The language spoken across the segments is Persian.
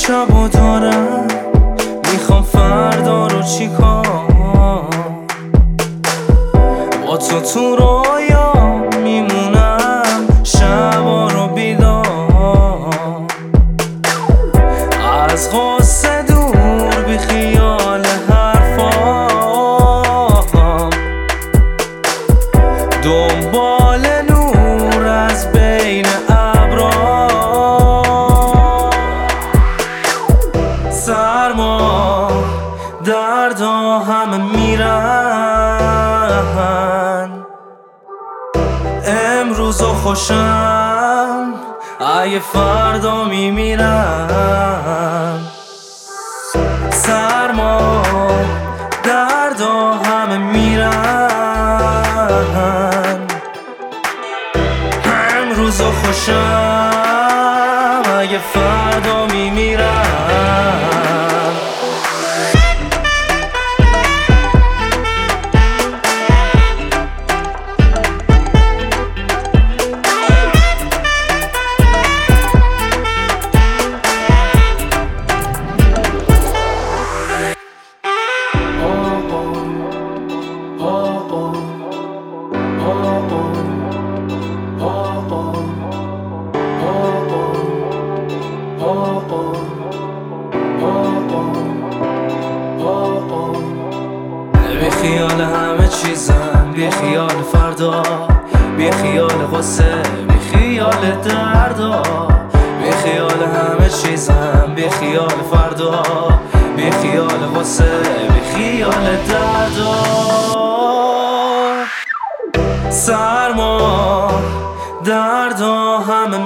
شبو دارم، میخوام فردا رو چیکار. با تو رویا میمونم شبا رو بیدار، از غصه دور بی خیال حرفام، دنبال نور از بین ابرا. سرما دردا همه میرن، امروز و خوشم اگه فردا میمیرم. سرما دردا همه میرن، امروز و خوشم اگه فردا میمیرم. بی خیال همه چیزم، بی خیال فردا، بی خیال غصه، بی خیال دردا. بی خیال همه چیزم، بی خیال فردا، بی خیال غصه، بی خیال دردا. سرما دردا همه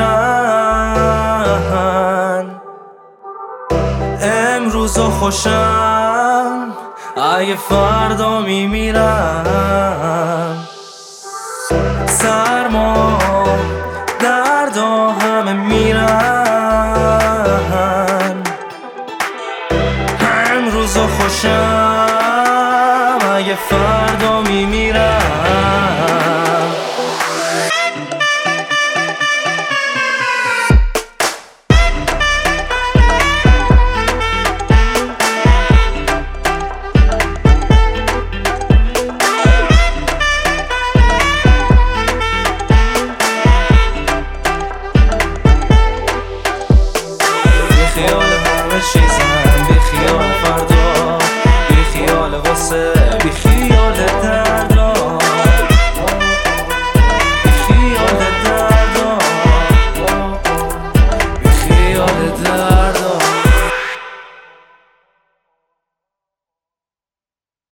میرن، امروز و خوشم اگه فردا میمیرم. سرما دردا همه میرن، امروز و خوشم اگه فردا میمیرم. چیزم بی خیال فردا، بی خیال غصه، بی خیال دردا، بی خیال دردا، بی خیال دردا.